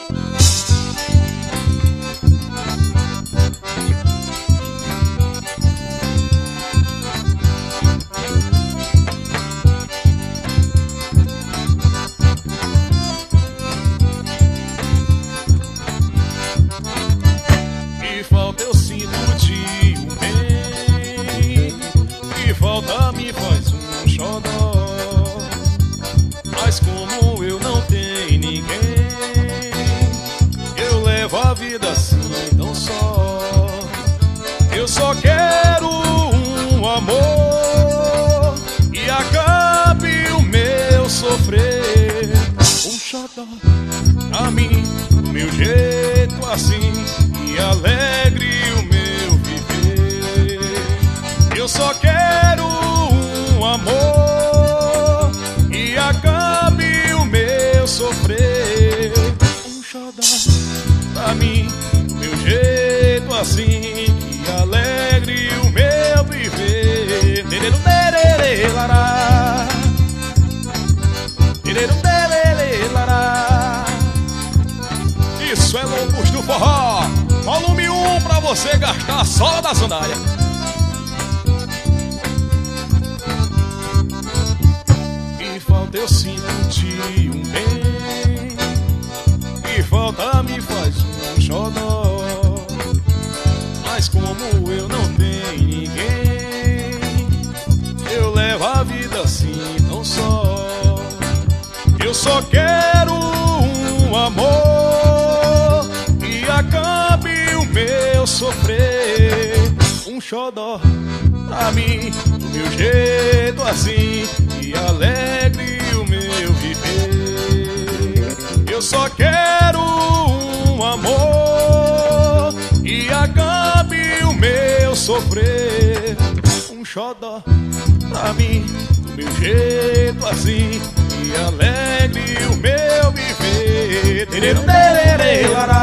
Que falta eu sinto de um bem, que falta me faz um xodó. Mas como eu não tenho ninguém, eu levo a vida assim tão só. Eu só quero um amor e acabe o meu sofrer. Um xodó pra mim, do meu jeito assim, e alegre o meu viver. Eu só quero um amor e acabe o meu sofrer. Um xodó pra mim, do meu jeito assim, que alegre o meu viver. Nerero, nerere, lará. Nerero, nerere, lará. Isso é Loucos do Forró, volume 1 pra você gastar só da sandália. Que falta eu sinto de um bem, que falta me faz um xodó. Mas como eu não tenho ninguém, eu levo a vida assim tão só. Eu só quero um amor e acabe o meu sofrer. Um xodó pra mim, do meu jeito assim, e alegre o meu viver. Eu só quero um amor e acabe o meu sofrer. Um xodó pra mim, do meu jeito assim, e alegre o meu viver. Tererê, lará.